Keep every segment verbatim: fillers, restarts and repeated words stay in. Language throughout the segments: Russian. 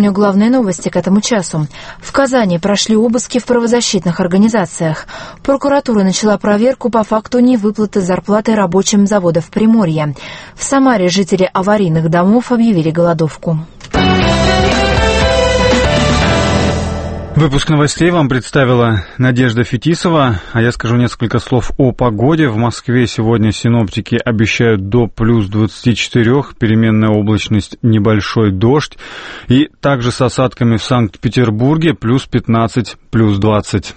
Напомню, главные новости к этому часу. В Казани прошли обыски в правозащитных организациях. Прокуратура начала проверку по факту невыплаты зарплаты рабочим заводов Приморья. В Самаре жители аварийных домов объявили голодовку. Выпуск новостей вам представила Надежда Фетисова, а я скажу несколько слов о погоде. В Москве сегодня синоптики обещают до плюс двадцати четырёх, переменная облачность, небольшой дождь, и также с осадками в Санкт-Петербурге плюс пятнадцать, плюс двадцать.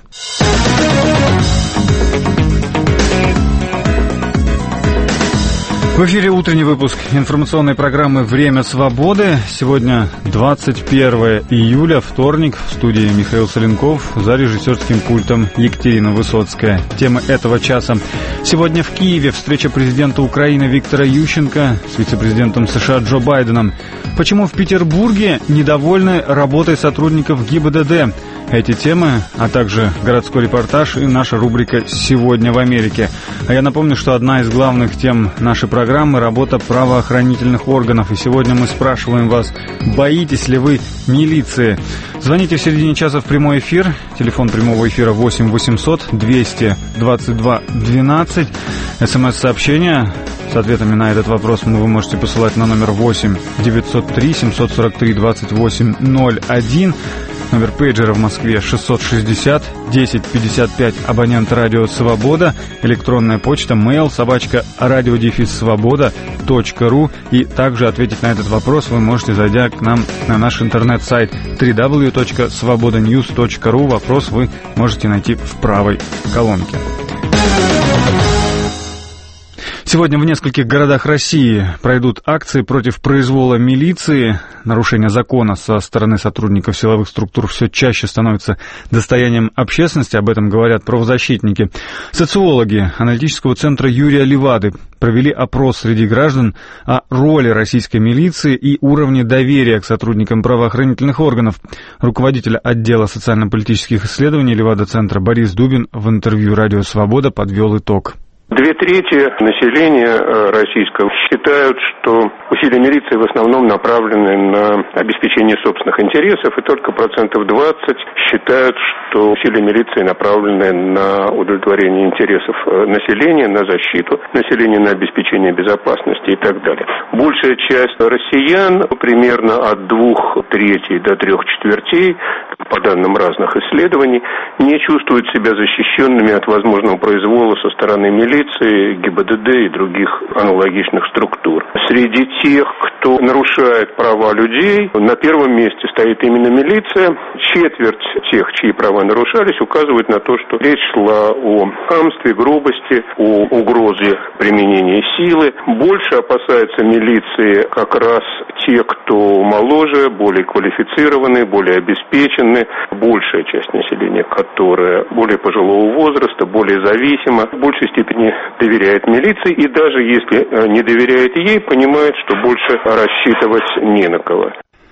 В эфире утренний выпуск информационной программы «Время свободы». Сегодня двадцать первое июля, вторник. В студии Михаил Соленков, за режиссерским пультом Екатерина Высоцкая. Тема этого часа. Сегодня в Киеве встреча президента Украины Виктора Ющенко с вице-президентом США Джо Байденом. Почему в Петербурге недовольны работой сотрудников ГИБДД? Эти темы, а также городской репортаж и наша рубрика «Сегодня в Америке». А я напомню, что одна из главных тем нашей программы – работа правоохранительных органов. И сегодня мы спрашиваем вас, боитесь ли вы милиции? Звоните в середине часа в прямой эфир. Телефон прямого эфира восемь восемьсот двести двадцать два двенадцать. СМС-сообщение с ответами на этот вопрос вы можете посылать на номер восемь девятьсот три семьсот сорок три двадцать восемь ноль один. Номер пейджера в Москве шестьсот шестьдесят десять пятьдесят пять, абонент радио «Свобода», электронная почта mail собачка радиодефис свобода точка ру. И также ответить на этот вопрос вы можете, зайдя к нам на наш интернет-сайт дабл ю дабл ю дабл ю точка свобода ньюс точка ру. Вопрос вы можете найти в правой колонке. Сегодня в нескольких городах России пройдут акции против произвола милиции. Нарушение закона со стороны сотрудников силовых структур все чаще становится достоянием общественности. Об этом говорят правозащитники. Социологи аналитического центра Юрия Левады провели опрос среди граждан о роли российской милиции и уровне доверия к сотрудникам правоохранительных органов. Руководитель отдела социально-политических исследований Левада-центра Борис Дубин в интервью «Радио Свобода» подвел итог. Две трети населения российского считают, что усилия милиции в основном направлены на обеспечение собственных интересов, и только процентов двадцать считают, что усилия милиции направлены на удовлетворение интересов населения, на защиту населения, на обеспечение безопасности и так далее. Большая часть россиян, примерно от двух третей до трех четвертей, по данным разных исследований, не чувствуют себя защищенными от возможного произвола со стороны милиции, ГИБДД и других аналогичных структур. Среди тех, кто нарушает права людей, на первом месте стоит именно милиция. Четверть тех, чьи права нарушались, указывают на то, что речь шла о хамстве, грубости, о угрозе применения силы. Больше опасаются милиции как раз те, кто моложе, более квалифицированные, более обеспеченные. Большая часть населения, которая более пожилого возраста, более зависима, в большей степени доверяет милиции, и даже если не доверяет ей, понимает, что больше рассчитывать не на кого.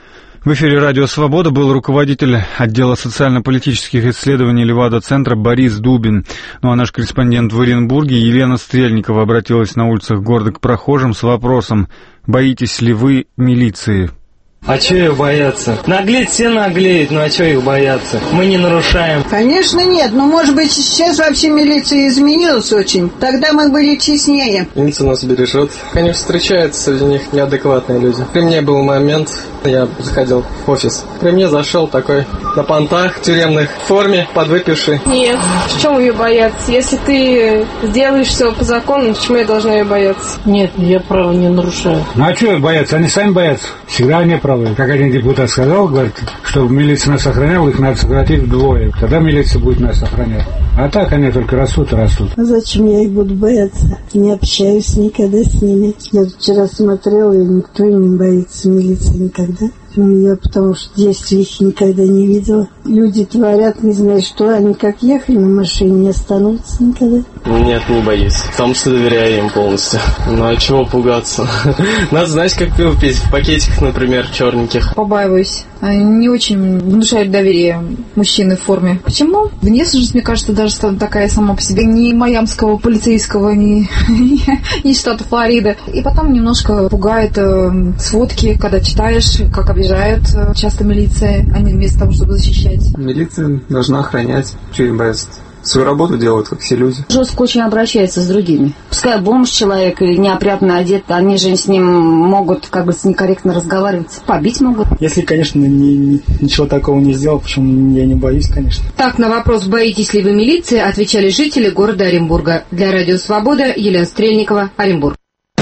В эфире «Радио Свобода» был руководитель отдела социально-политических исследований Левада-центра Борис Дубин. Ну а наш корреспондент в Оренбурге Елена Стрельникова обратилась на улицах города к прохожим с вопросом: боитесь ли вы милиции? А чё их бояться? Наглеть все наглеют, ну а чё их бояться? Мы не нарушаем. Конечно нет, но может быть сейчас вообще милиция изменилась очень. Тогда мы были честнее. Милиция нас бережет. Конечно, встречаются среди них неадекватные люди. При мне был момент, я заходил в офис. При мне зашел такой на понтах, в тюремных форме, подвыпивший. Нет, в чем ее бояться? Если ты сделаешь все по закону, почему я должна ее бояться? Нет, я права не нарушаю. Ну а что бояться? Они сами боятся. Всегда они правы. Как один депутат сказал, говорит, чтобы милиция нас охраняла, их надо сократить вдвое. Тогда милиция будет нас охранять. А так они только растут и растут. А зачем я их буду бояться? Не общаюсь никогда с ними. Я вчера смотрела, и никто не боится милиции никогда. Я потому что действий их никогда не видела. Люди творят, не знаю что, они как ехали на машине, не останутся никогда. Нет, не боюсь. Потому что доверяю им полностью. Ну а чего пугаться? Надо знать, как пиво пить. В пакетиках, например, черненьких. Побаиваюсь. Они не очень внушают доверие мужчины в форме. Почему? Внешность, мне кажется, даже такая сама по себе. Ни майамского полицейского, ни, ни штата Флорида. И потом немножко пугает э, сводки, когда читаешь, как объезжают приезжает часто милиция, а не вместо того, чтобы защищать. Милиция должна охранять, чего им бояться. Свою работу делают, как все люди. Жестко очень обращается с другими. Пускай бомж человек или неопрятно одет, они же с ним могут как бы некорректно разговаривать, побить могут. Если, конечно, ни, ничего такого не сделал, почему я не боюсь, конечно. Так на вопрос «Боитесь ли вы милиции?» отвечали жители города Оренбурга. Для Радио Свобода Елена Стрельникова, Оренбург.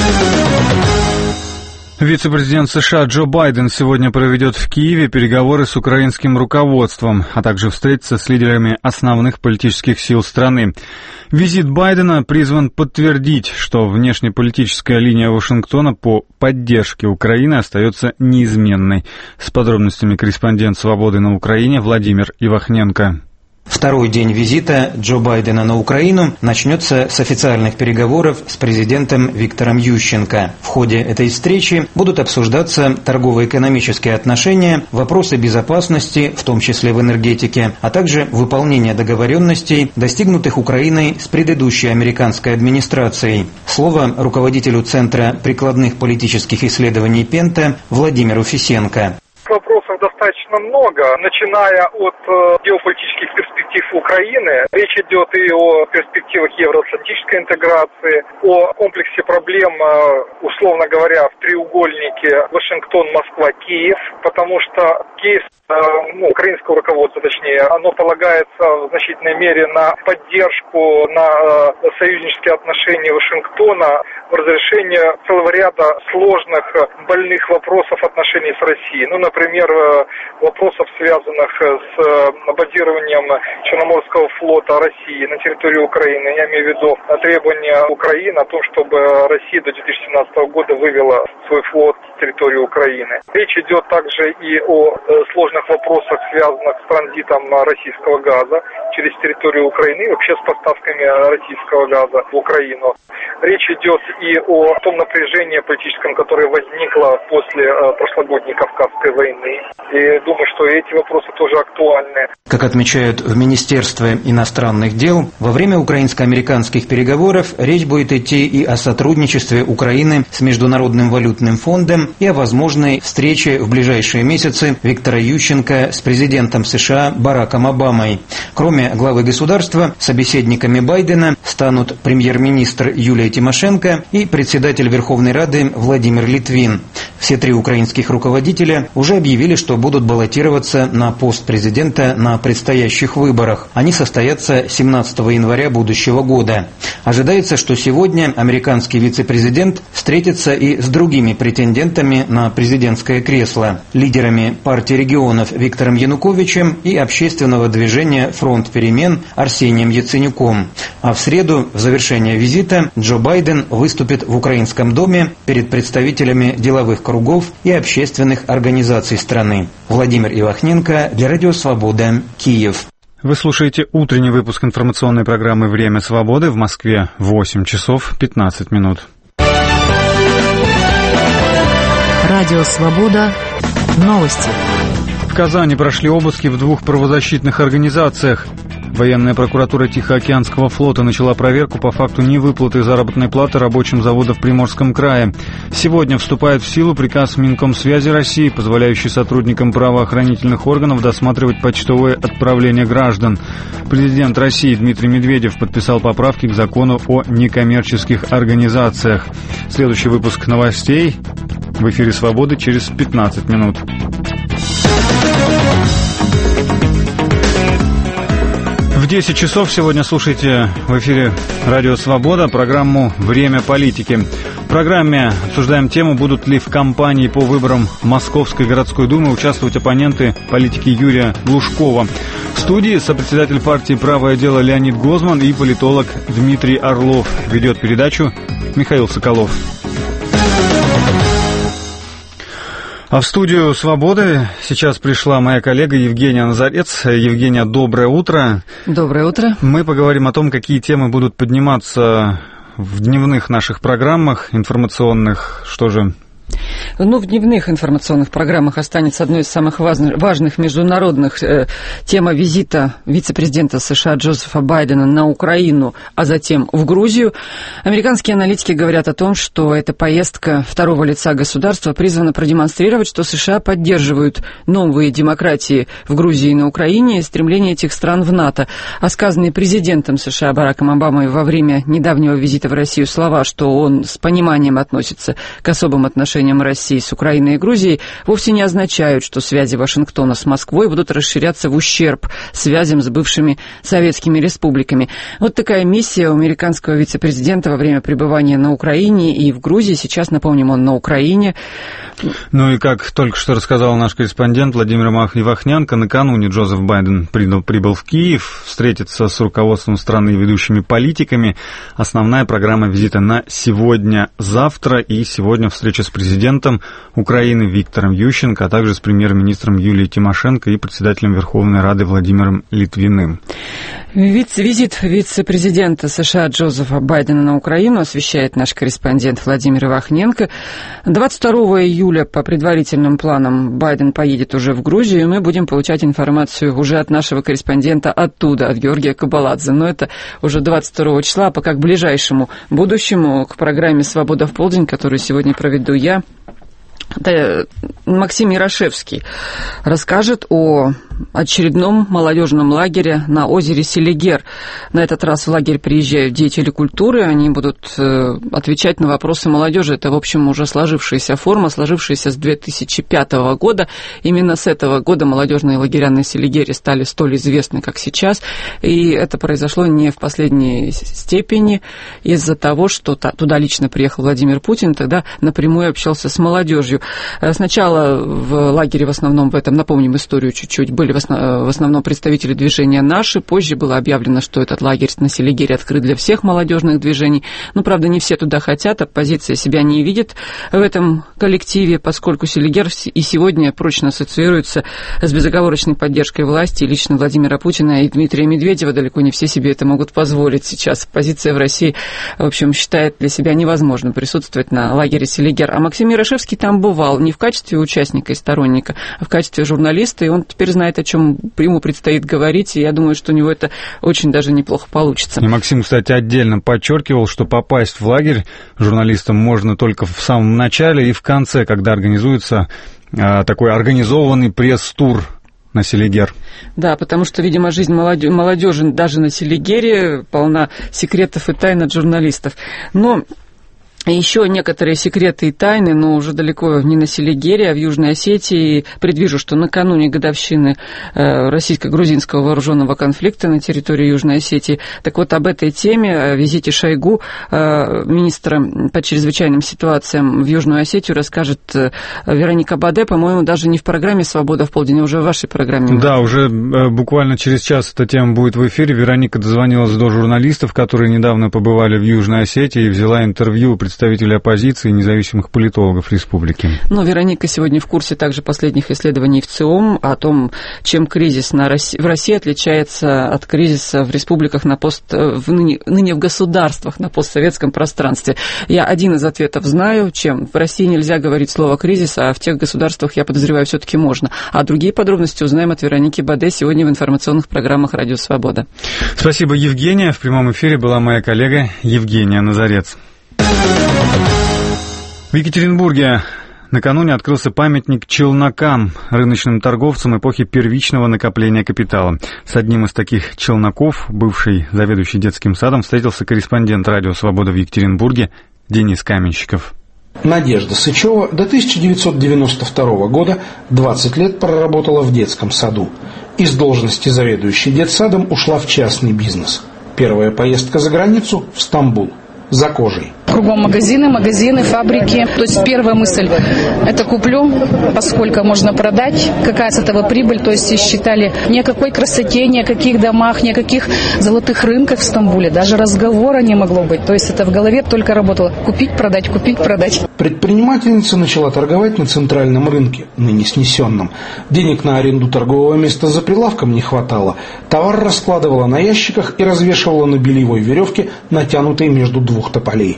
Вице-президент США Джо Байден сегодня проведет в Киеве переговоры с украинским руководством, а также встретится с лидерами основных политических сил страны. Визит Байдена призван подтвердить, что внешнеполитическая линия Вашингтона по поддержке Украины остается неизменной. С подробностями корреспондент «Свободы» на Украине Владимир Ивахненко. Второй день визита Джо Байдена на Украину начнется с официальных переговоров с президентом Виктором Ющенко. В ходе этой встречи будут обсуждаться торгово-экономические отношения, вопросы безопасности, в том числе в энергетике, а также выполнение договоренностей, достигнутых Украиной с предыдущей американской администрацией. Слово руководителю Центра прикладных политических исследований Пента Владимиру Фисенко. Вопросов достаточно много, начиная от э, геополитических перспектив Украины. Речь идет и о перспективах евроатлантической интеграции, о комплексе проблем, э, условно говоря, в треугольнике Вашингтон-Москва-Киев, потому что Киев, э, ну, украинское руководство, точнее, оно полагается в значительной мере на поддержку, на э, союзнические отношения Вашингтона в разрешении целого ряда сложных, больных вопросов отношений с Россией. Ну, например, вопросов, связанных с базированием Черноморского флота России на территории Украины. Я имею в виду требования Украины о том, чтобы Россия до две тысячи семнадцатого года вывела свой флот с территории Украины. Речь идет также и о сложных вопросах, связанных с транзитом российского газа через территорию Украины и вообще с поставками российского газа в Украину. Речь идет и о том напряжении политическом, которое возникло после прошлогодней Кавказской войны. И думаю, что эти вопросы тоже актуальны. Как отмечают в Министерстве иностранных дел, во время украинско-американских переговоров речь будет идти и о сотрудничестве Украины с Международным валютным фондом и о возможной встрече в ближайшие месяцы Виктора Ющенко с президентом США Бараком Обамой. Кроме главы государства, собеседниками Байдена станут премьер-министр Юлия Тимошенко и председатель Верховной Рады Владимир Литвин. Все три украинских руководителя уже объявили, что будут баллотироваться на пост президента на предстоящих выборах. Они состоятся семнадцатого января будущего года. Ожидается, что сегодня американский вице-президент встретится и с другими претендентами на президентское кресло, лидерами партии регионов Виктором Януковичем и общественного движения «Фронт перемен» Арсением Яценюком. А в среду, в завершение визита, Джо Байден выступит в Украинском доме перед представителями деловых кругов и общественных организаций страны. Владимир Ивахненко для Радио Свобода, Киев. Вы слушаете утренний выпуск информационной программы «Время свободы». В Москве восемь часов пятнадцать минут. Радио Свобода. Новости. В Казани прошли обыски в двух правозащитных организациях. Военная прокуратура Тихоокеанского флота начала проверку по факту невыплаты заработной платы рабочим завода в Приморском крае. Сегодня вступает в силу приказ Минкомсвязи России, позволяющий сотрудникам правоохранительных органов досматривать почтовые отправления граждан. Президент России Дмитрий Медведев подписал поправки к закону о некоммерческих организациях. Следующий выпуск новостей в эфире «Свободы» через пятнадцать минут. В десять часов сегодня слушайте в эфире «Радио Свобода» программу «Время политики». В программе обсуждаем тему, будут ли в кампании по выборам Московской городской думы участвовать оппоненты политики Юрия Глушкова. В студии сопредседатель партии «Правое дело» Леонид Гозман и политолог Дмитрий Орлов. Ведет передачу Михаил Соколов. А в студию «Свободы» сейчас пришла моя коллега Евгения Назарец. Евгения, доброе утро. Доброе утро. Мы поговорим о том, какие темы будут подниматься в дневных наших программах информационных. Что же, Ну, в дневных информационных программах останется одной из самых важных международных э, тема визита вице-президента США Джозефа Байдена на Украину, а затем в Грузию. Американские аналитики говорят о том, что эта поездка второго лица государства призвана продемонстрировать, что США поддерживают новые демократии в Грузии и на Украине и стремление этих стран в НАТО. А сказанные президентом США Бараком Обамой во время недавнего визита в Россию слова, что он с пониманием относится к особым отношениям России с Украиной и Грузией, вовсе не означают, что связи Вашингтона с Москвой будут расширяться в ущерб связям с бывшими советскими республиками. Вот такая миссия у американского вице-президента во время пребывания на Украине и в Грузии. Сейчас, напомним, он на Украине. Ну и как только что рассказал наш корреспондент Владимир Ивахненко, накануне Джозеф Байден прибыл в Киев встретиться с руководством страны и ведущими политиками. Основная программа визита на сегодня-завтра, и сегодня встреча с президентом Украины Виктором Ющенко, а также с премьер-министром Юлией Тимошенко и председателем Верховной Рады Владимиром Литвиным. Визит вице-президента США Джозефа Байдена на Украину освещает наш корреспондент Владимир Ивахненко. двадцать второго июля по предварительным планам Байден поедет уже в Грузию, и мы будем получать информацию уже от нашего корреспондента оттуда, от Георгия Кабаладзе. Но это уже двадцать второго числа, а пока к ближайшему будущему, к программе «Свобода в полдень», которую сегодня проведу я, Максим Ярошевский расскажет о очередном молодежном лагере на озере Селигер. На этот раз в лагерь приезжают деятели культуры, они будут отвечать на вопросы молодежи. Это, в общем, уже сложившаяся форма, сложившаяся с две тысячи пятого года. Именно с этого года молодежные лагеря на Селигере стали столь известны, как сейчас. И это произошло не в последней степени из-за того, что туда лично приехал Владимир Путин, тогда напрямую общался с молодежью. Сначала в лагере в основном, в этом, напомним историю чуть-чуть, были в основном представители движения «Наши». Позже было объявлено, что этот лагерь на Селигере открыт для всех молодежных движений. Но, правда, не все туда хотят, оппозиция себя не видит в этом коллективе, поскольку Селигер и сегодня прочно ассоциируется с безоговорочной поддержкой власти. И лично Владимира Путина и Дмитрия Медведева далеко не все себе это могут позволить сейчас. Оппозиция в России, в общем, считает для себя невозможным присутствовать на лагере Селигер. А Максим Ярошевский там бывал не в качестве участника и сторонника, а в качестве журналиста, и он теперь знает, о чем ему предстоит говорить, и я думаю, что у него это очень даже неплохо получится. И Максим, кстати, отдельно подчеркивал, что попасть в лагерь журналистам можно только в самом начале и в конце, когда организуется а, такой организованный пресс-тур на Селигер. Да, потому что, видимо, жизнь молодежи даже на Селигере полна секретов и тайн от журналистов. Но еще некоторые секреты и тайны, но уже далеко не на Селигере, а в Южной Осетии. Предвижу, что накануне годовщины российско-грузинского вооруженного конфликта на территории Южной Осетии. Так вот, об этой теме, о визите Шойгу, министра по чрезвычайным ситуациям в Южную Осетию, расскажет Вероника Баде, по-моему, даже не в программе «Свобода в полдень», а уже в вашей программе. Да, уже буквально через час эта тема будет в эфире. Вероника дозвонилась до журналистов, которые недавно побывали в Южной Осетии, и взяла интервью у представителей оппозиции и независимых политологов республики. Но Вероника сегодня в курсе также последних исследований в ЦИОМ о том, чем кризис на России, в России отличается от кризиса в республиках на пост, в ныне, ныне в государствах на постсоветском пространстве. Я один из ответов знаю, чем в России нельзя говорить слово «кризис», а в тех государствах, я подозреваю, все-таки можно. А другие подробности узнаем от Вероники Баде сегодня в информационных программах «Радио Свобода». Спасибо, Евгения. В прямом эфире была моя коллега Евгения Назарец. В Екатеринбурге накануне открылся памятник челнокам, рыночным торговцам эпохи первичного накопления капитала. С одним из таких челноков, бывший заведующий детским садом, встретился корреспондент «Радио Свобода» в Екатеринбурге Денис Каменщиков. Надежда Сычева до тысяча девятьсот девяносто второго года двадцать лет проработала в детском саду. Из должности заведующей детсадом ушла в частный бизнес. Первая поездка за границу – в Стамбул. За кожей. Кругом магазины, магазины, фабрики. То есть первая мысль – это куплю, поскольку можно продать, какая с этого прибыль. То есть считали ни о какой красоте, ни о каких домах, ни о каких золотых рынках в Стамбуле. Даже разговора не могло быть. То есть это в голове только работало. Купить, продать, купить, продать. Предпринимательница начала торговать на центральном рынке, ныне снесенном. Денег на аренду торгового места за прилавком не хватало. Товар раскладывала на ящиках и развешивала на бельевой веревке, натянутой между двух тополей.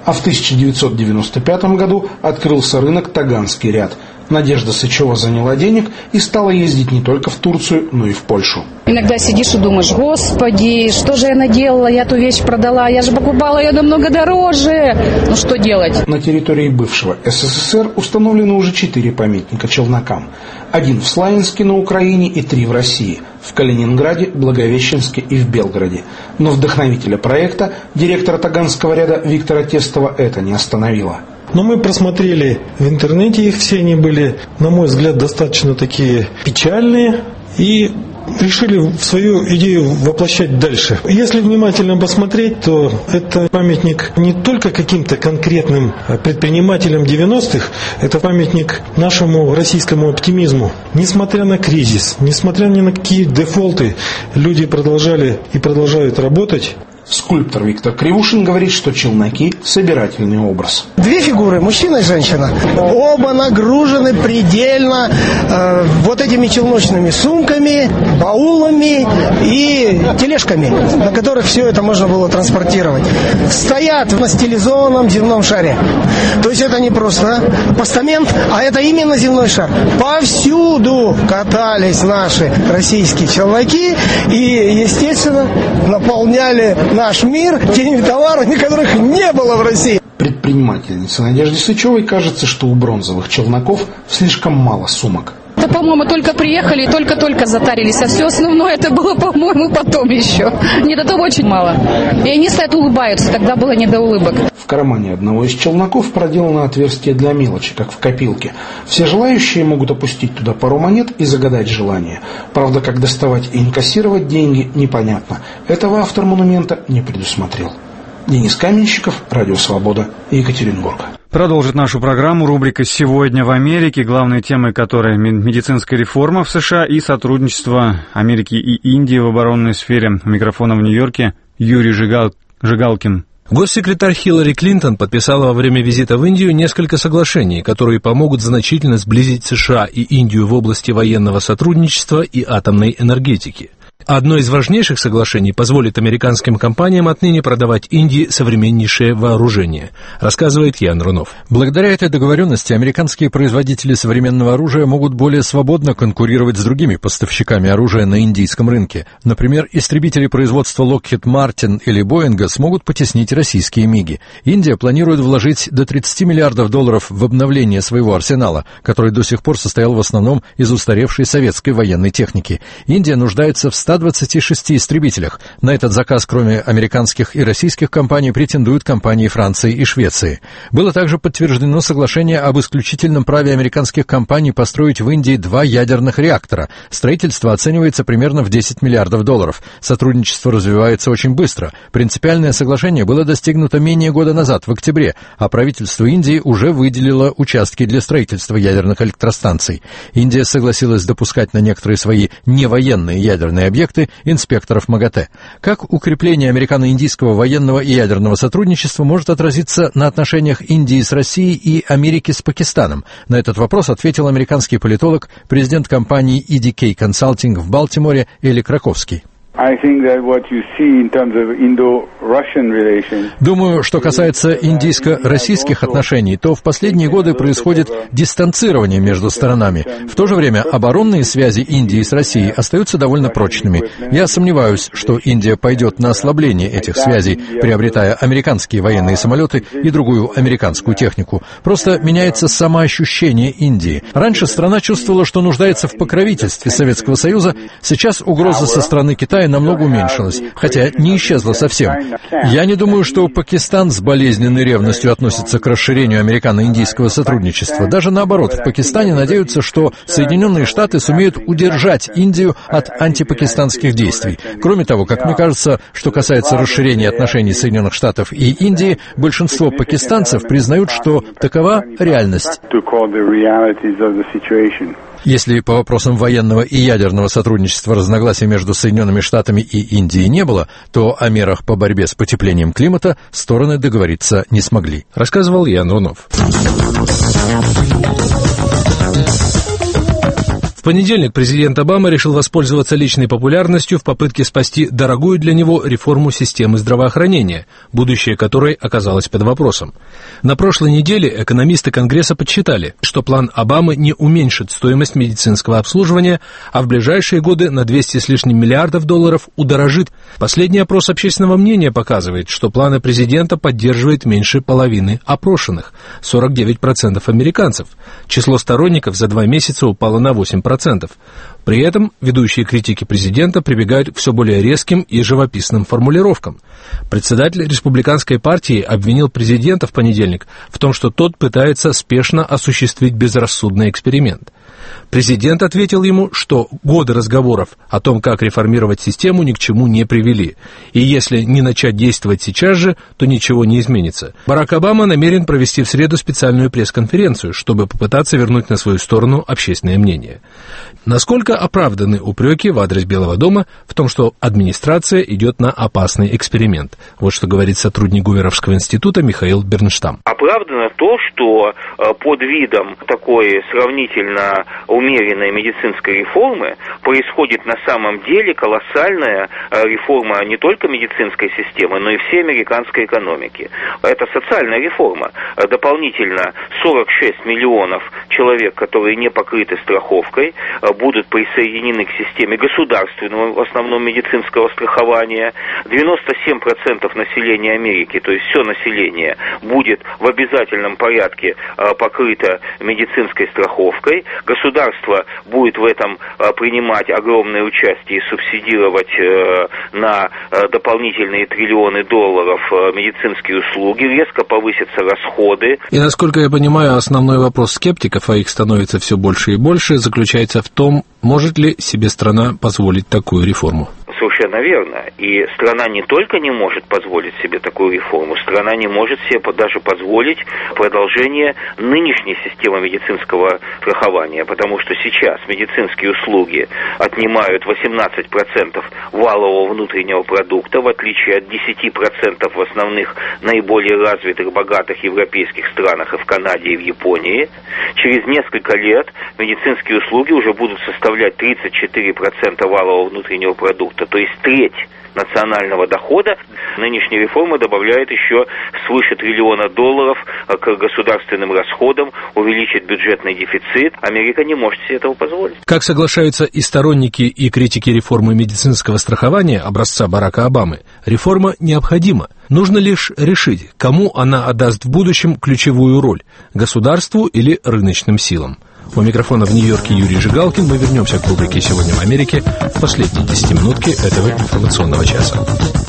А в тысяча девятьсот девяносто пятом году открылся рынок «Таганский ряд». Надежда Сычева заняла денег и стала ездить не только в Турцию, но и в Польшу. Иногда сидишь и думаешь: господи, что же я наделала, я ту вещь продала, я же покупала ее намного дороже. Ну что делать? На территории бывшего СССР установлены уже четыре памятника челнокам. Один в Славянске на Украине и три в России, в Калининграде, Благовещенске и в Белгороде. Но вдохновителя проекта, директора Таганского ряда Виктора Тестова, это не остановило. Но мы просмотрели в интернете их, все они были, на мой взгляд, достаточно такие печальные, и решили свою идею воплощать дальше. Если внимательно посмотреть, то это памятник не только каким-то конкретным предпринимателям девяностых, это памятник нашему российскому оптимизму. Несмотря на кризис, несмотря ни на какие дефолты, люди продолжали и продолжают работать. Скульптор Виктор Кривушин говорит, что челноки – собирательный образ. Две фигуры, мужчина и женщина, оба нагружены предельно э, вот этими челночными сумками, баулами и тележками, на которых все это можно было транспортировать. Стоят на стилизованном земном шаре. То есть это не просто постамент, а это именно земной шар. Повсюду катались наши российские челноки и, естественно, наполняли наш мир теми товарами, которых не было в России. Предпринимательнице Надежде Сычевой кажется, что у бронзовых челноков слишком мало сумок. Это, по-моему, только приехали и только-только затарились, а все основное это было, по-моему, потом еще. Нет, это очень мало. И они стоят, улыбаются, тогда было не до улыбок. В кармане одного из челноков проделано отверстие для мелочи, как в копилке. Все желающие могут опустить туда пару монет и загадать желание. Правда, как доставать и инкассировать деньги, непонятно. Этого автор монумента не предусмотрел. Денис Каменщиков, Радио Свобода, Екатеринбург. Продолжит нашу программу рубрика «Сегодня в Америке», главной темой которой медицинская реформа в США и сотрудничество Америки и Индии в оборонной сфере. У микрофона в Нью-Йорке Юрий Жигал... Жигалкин. Госсекретарь Хиллари Клинтон подписала во время визита в Индию несколько соглашений, которые помогут значительно сблизить США и Индию в области военного сотрудничества и атомной энергетики. Одно из важнейших соглашений позволит американским компаниям отныне продавать Индии современнейшее вооружение, рассказывает Ян Рунов. Благодаря этой договоренности американские производители современного оружия могут более свободно конкурировать с другими поставщиками оружия на индийском рынке. Например, истребители производства Lockheed Martin или Боинга смогут потеснить российские МиГи. Индия планирует вложить до тридцать миллиардов долларов в обновление своего арсенала, который до сих пор состоял в основном из устаревшей советской военной техники. Индия нуждается в ста двадцати шести истребителях. На этот заказ, кроме американских и российских компаний, претендуют компании Франции и Швеции. Было также подтверждено соглашение об исключительном праве американских компаний построить в Индии два ядерных реактора. Строительство оценивается примерно в десять миллиардов долларов. Сотрудничество развивается очень быстро. Принципиальное соглашение было достигнуто менее года назад, в октябре, а правительство Индии уже выделило участки для строительства ядерных электростанций. Индия согласилась допускать на некоторые свои невоенные ядерные объекты инспекторов МАГАТЭ. Как укрепление американо-индийского военного и ядерного сотрудничества может отразиться на отношениях Индии с Россией и Америки с Пакистаном? На этот вопрос ответил американский политолог, президент компании и ди кей Consulting в Балтиморе Эли Краковский. Думаю, что касается индийско-российских отношений, то в последние годы происходит дистанцирование между сторонами. В то же время оборонные связи Индии с Россией остаются довольно прочными. Я сомневаюсь, что Индия пойдет на ослабление этих связей, приобретая американские военные самолеты и другую американскую технику. Просто меняется самоощущение Индии. Раньше страна чувствовала, что нуждается в покровительстве Советского Союза. Сейчас угроза со стороны Китая намного уменьшилась, хотя не исчезла совсем. Я не думаю, что Пакистан с болезненной ревностью относится к расширению американо-индийского сотрудничества. Даже наоборот, в Пакистане надеются, что Соединенные Штаты сумеют удержать Индию от антипакистанских действий. Кроме того, как мне кажется, что касается расширения отношений Соединенных Штатов и Индии, большинство пакистанцев признают, что такова реальность. Если по вопросам военного и ядерного сотрудничества разногласий между Соединенными Штатами и Индией не было, то о мерах по борьбе с потеплением климата стороны договориться не смогли, рассказывал Ян Рунов. В понедельник президент Обама решил воспользоваться личной популярностью в попытке спасти дорогую для него реформу системы здравоохранения, будущее которой оказалось под вопросом. На прошлой неделе экономисты Конгресса подсчитали, что план Обамы не уменьшит стоимость медицинского обслуживания, а в ближайшие годы на двести с лишним миллиардов долларов удорожит. Последний опрос общественного мнения показывает, что планы президента поддерживает меньше половины опрошенных – сорок девять процентов американцев. Число сторонников за два месяца упало на восемь процентов. При этом ведущие критики президента прибегают к все более резким и живописным формулировкам. Председатель республиканской партии обвинил президента в понедельник в том, что тот пытается спешно осуществить безрассудный эксперимент. Президент ответил ему, что годы разговоров о том, как реформировать систему, ни к чему не привели. И если не начать действовать сейчас же, то ничего не изменится. Барак Обама намерен провести в среду специальную пресс-конференцию, чтобы попытаться вернуть на свою сторону общественное мнение. Насколько оправданы упреки в адрес Белого дома в том, что администрация идет на опасный эксперимент? Вот что говорит сотрудник Гуверовского института Михаил Бернштам. Оправдано то, что под видом такой сравнительно умеренной медицинской реформы происходит на самом деле колоссальная реформа не только медицинской системы, но и всей американской экономики. Это социальная реформа. Дополнительно сорок шесть миллионов человек, которые не покрыты страховкой, будут присоединены к системе государственного, в основном медицинского страхования. девяносто семь процентов населения Америки, то есть все население, будет в обязательном порядке покрыто медицинской страховкой. Государство будет в этом принимать огромное участие и субсидировать на дополнительные триллионы долларов медицинские услуги, резко повысятся расходы. И, насколько я понимаю, основной вопрос скептиков, а их становится все больше и больше, заключается в том, может ли себе страна позволить такую реформу. Совершенно верно. И страна не только не может позволить себе такую реформу, страна не может себе даже позволить продолжение нынешней системы медицинского страхования, потому что сейчас медицинские услуги отнимают восемнадцать процентов валового внутреннего продукта, в отличие от десять процентов в основных наиболее развитых, богатых европейских странах и в Канаде, и в Японии. Через несколько лет медицинские услуги уже будут составлять тридцать четыре процента валового внутреннего продукта, то есть треть национального дохода. Нынешняя реформа добавляет еще свыше триллиона долларов к государственным расходам, увеличит бюджетный дефицит. Америка не может себе этого позволить. Как соглашаются и сторонники, и критики реформы медицинского страхования образца Барака Обамы, реформа необходима. Нужно лишь решить, кому она отдаст в будущем ключевую роль – государству или рыночным силам. У микрофона в Нью-Йорке Юрий Жигалкин. Мы вернемся к рубрике «Сегодня в Америке» в последней десятиминутке этого информационного часа.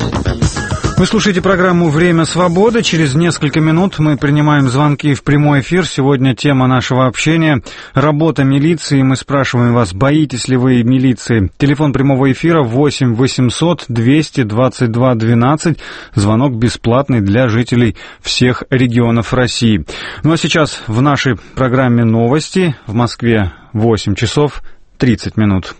Вы слушаете программу «Время свободы». Через несколько минут мы принимаем звонки в прямой эфир. Сегодня тема нашего общения – работа милиции. Мы спрашиваем вас, боитесь ли вы милиции? Телефон прямого эфира восемь восемьсот двести двадцать два двенадцать. Звонок бесплатный для жителей всех регионов России. Ну а сейчас в нашей программе новости. В Москве восемь часов тридцать минут.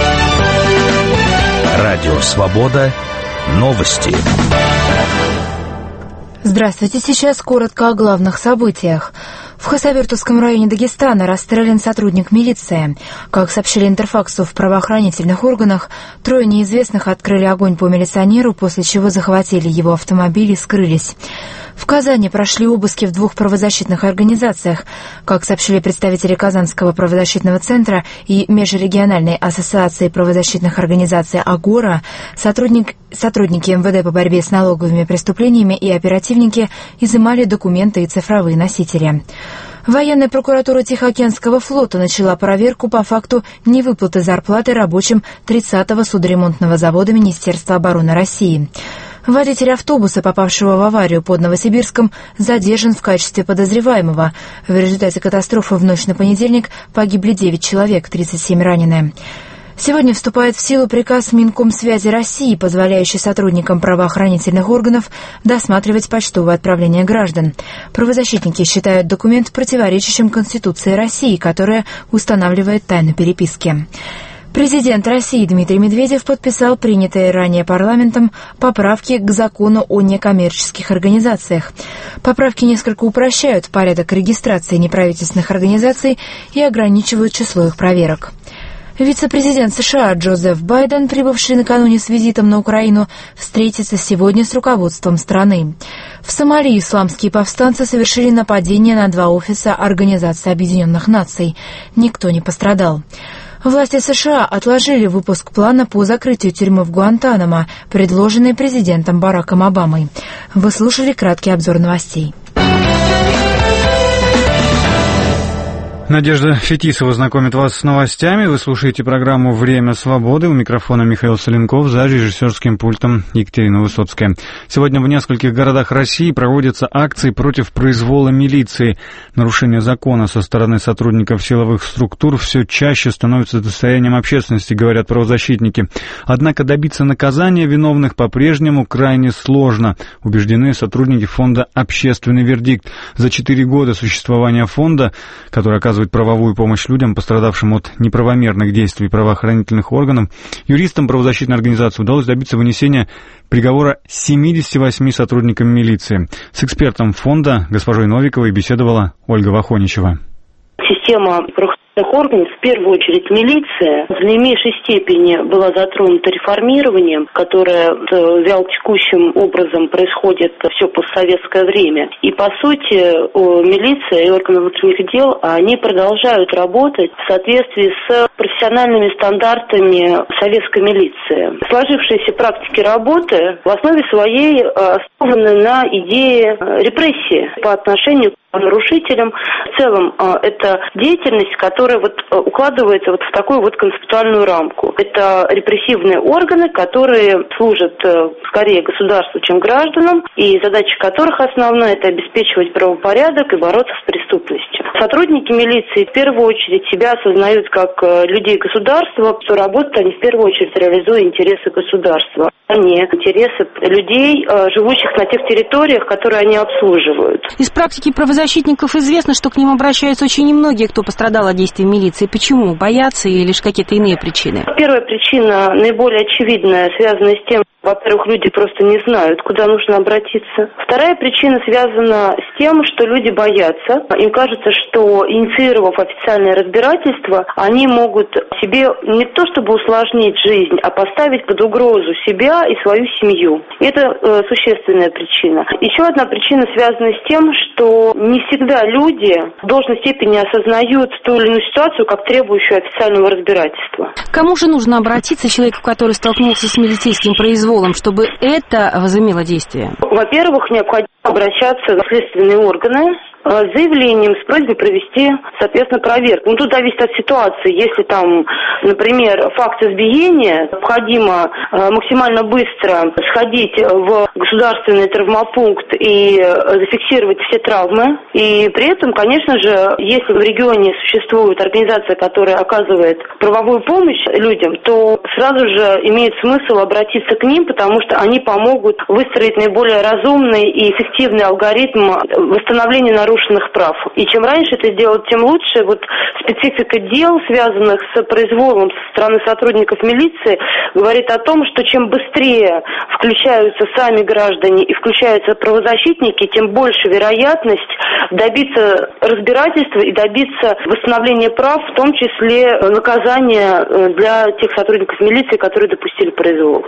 Радио «Свобода». Новости. Здравствуйте. Сейчас коротко о главных событиях. В Хасавюртовском районе Дагестана расстрелян сотрудник милиции. Как сообщили Интерфаксу в правоохранительных органах, трое неизвестных открыли огонь по милиционеру, после чего захватили его автомобиль и скрылись. В Казани прошли обыски в двух правозащитных организациях. Как сообщили представители Казанского правозащитного центра и Межрегиональной ассоциации правозащитных организаций «Агора», сотрудник, сотрудники МВД по борьбе с налоговыми преступлениями и оперативники изымали документы и цифровые носители. Военная прокуратура Тихоокеанского флота начала проверку по факту невыплаты зарплаты рабочим тридцатого судоремонтного завода Министерства обороны России. Водитель автобуса, попавшего в аварию под Новосибирском, задержан в качестве подозреваемого. В результате катастрофы в ночь на понедельник погибли девять человек, тридцать семь ранены. Сегодня вступает в силу приказ Минкомсвязи России, позволяющий сотрудникам правоохранительных органов досматривать почтовые отправления граждан. Правозащитники считают документ противоречащим Конституции России, которая устанавливает тайну переписки. Президент России Дмитрий Медведев подписал принятые ранее парламентом поправки к закону о некоммерческих организациях. Поправки несколько упрощают порядок регистрации неправительственных организаций и ограничивают число их проверок. Вице-президент США Джозеф Байден, прибывший накануне с визитом на Украину, встретится сегодня с руководством страны. В Сомали исламские повстанцы совершили нападение на два офиса Организации Объединенных Наций. Никто не пострадал. Власти США отложили выпуск плана по закрытию тюрьмы в Гуантанамо, предложенный президентом Бараком Обамой. Вы слушали краткий обзор новостей. Надежда Фетисова знакомит вас с новостями. Вы слушаете программу «Время свободы». У микрофона Михаил Соленков, за режиссерским пультом Екатерина Высоцкая. Сегодня в нескольких городах России проводятся акции против произвола милиции. Нарушение закона со стороны сотрудников силовых структур все чаще становится достоянием общественности, говорят правозащитники. Однако добиться наказания виновных по-прежнему крайне сложно, убеждены сотрудники фонда «Общественный вердикт». За четыре года существования фонда, который оказывает правовую помощь людям, пострадавшим от неправомерных действий правоохранительных органов, юристам правозащитной организации удалось добиться вынесения приговора семидесяти восьми сотрудникам милиции. С экспертом фонда госпожой Новиковой беседовала Ольга Вахоничева. Система правоохранительных органов, в первую очередь милиция, в наименьшей степени была затронута реформированием, которое вялотекущим образом происходит все постсоветское время. И, по сути, милиция и органы внутренних дел, они продолжают работать в соответствии с профессиональными стандартами советской милиции. Сложившиеся практики работы в основе своей основаны на идее репрессии по отношению к нарушителям. В целом, это деятельность, которая вот укладывается вот в такую вот концептуальную рамку. Это репрессивные органы, которые служат скорее государству, чем гражданам, и задача которых основная – это обеспечивать правопорядок и бороться с преступностью. Сотрудники милиции в первую очередь себя осознают как людей государства, что работают они в первую очередь реализуя интересы государства, а не интересы людей, живущих на тех территориях, которые они обслуживают. Из практики правозащитников известно, что к ним обращаются очень немногие, кто пострадал от действий милиции. Почему? Боятся или лишь какие-то иные причины? Первая причина, наиболее очевидная, связана с тем, во-первых, люди просто не знают, куда нужно обратиться. Вторая причина связана с тем, что люди боятся. Им кажется, что, инициировав официальное разбирательство, они могут себе не то чтобы усложнить жизнь, а поставить под угрозу себя и свою семью. Это э, существенная причина. Еще одна причина связана с тем, что не всегда люди в должной степени осознают ту или иную ситуацию как требующую официального разбирательства. К кому же нужно обратиться человеку, который столкнулся с милицейским произволом, чтобы это возымело действие? Во-первых, необходимо обращаться в следственные органы с заявлением, с просьбой провести, соответственно, проверку. Ну, тут зависит от ситуации. Если там, например, факт избиения, необходимо э, максимально быстро сходить в государственный травмопункт и зафиксировать все травмы. И при этом, конечно же, если в регионе существует организация, которая оказывает правовую помощь людям, то сразу же имеет смысл обратиться к ним, потому что они помогут выстроить наиболее разумный и эффективный алгоритм восстановления нарушений нарушенных прав. И чем раньше это сделать, тем лучше. Вот специфика дел, связанных с произволом со стороны сотрудников милиции, говорит о том, что чем быстрее включаются сами граждане и включаются правозащитники, тем больше вероятность добиться разбирательства и добиться восстановления прав, в том числе наказания для тех сотрудников милиции, которые допустили произвол.